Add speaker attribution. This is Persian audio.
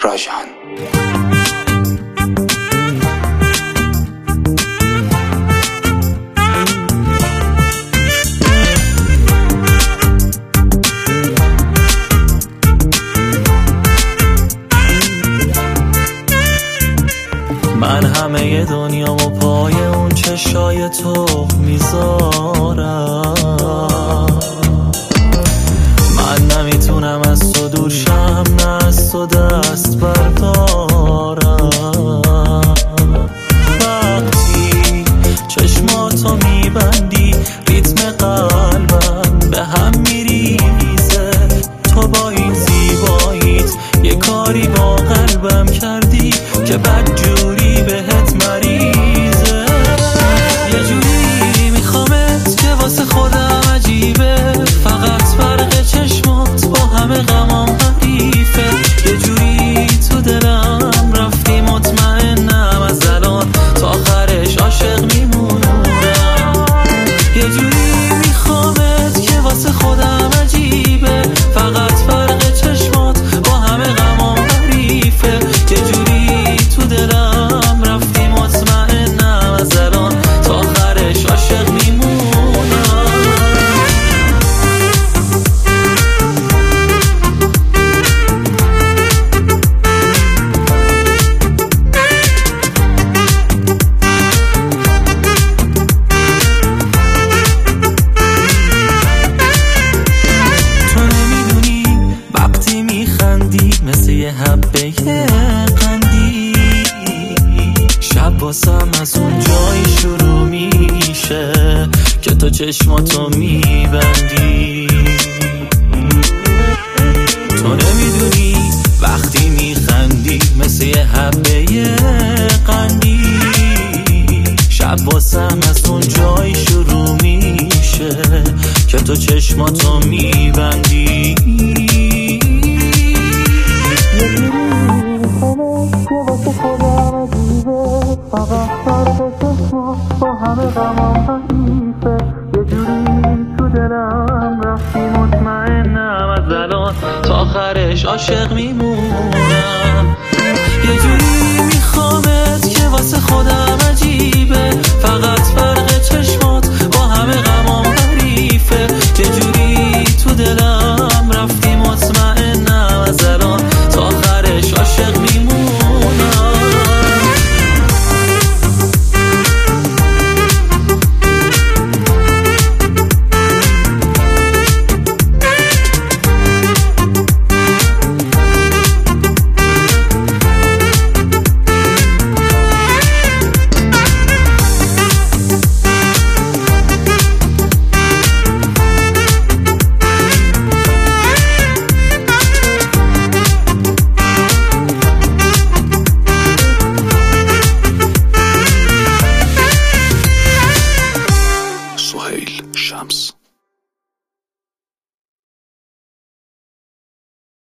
Speaker 1: راژان.
Speaker 2: من همه دنیا و پای اون چشای تو میذارم. من نمیتونم از تو دور شم، نه از تو دست بردارم. وقتی چشماتو میبندی ریتم قلبم به هم میریزه. تو با این زیباییت یه کاری با قلبم کردی که بدجوری بهت مریضه. یه جوری میخوامت که واسه خودم عجیبه، فقط فرق چشمات با همه غمام حریفه. یه جوری تو دلم رفتی، مطمئنم از الان تا آخرش عاشق میمونم. یه جوری میخوامت که واسه خودم عجیبه، فقط فرق چشمات با همه غمام حریفه. یه جوری تو دلم رفتی، مطمئنم از الان تا آخرش عاشق میمونم. تو نمیدونی وقتی میخندی مثل یه حبه قندی، شب واسم از اون جایی شروع میشه که تو چشماتو میبندی. تو نمیدونی وقتی میخندی مثل یه حبه قندی، شب واسم از اون جایی شروع میشه که تو چشماتو میبندی. فقط فرق چشمات با همه غمام حریفه. یه جوری تو دلم رفتی، مطمئنم از الان تا آخرش عاشق میمونم. یه جوری